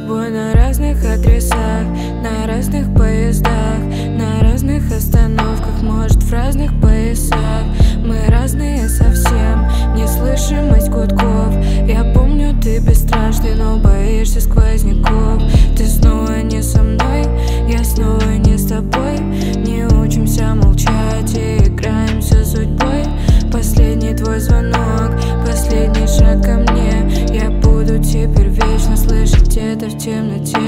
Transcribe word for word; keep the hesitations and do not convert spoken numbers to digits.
тобой на разных адресах, на разных поездах, на разных остановках, может в разных поясах. Мы разные совсем, неслышимость гудков. Я помню, ты бесстрашный, но боишься сквозняков. Ты снова не со мной, я снова не с тобой. Не учимся молчать и играемся судьбой. Последний твой звонок, последний шаг ко мне. Я буду теперь вечно слышать это в темноте.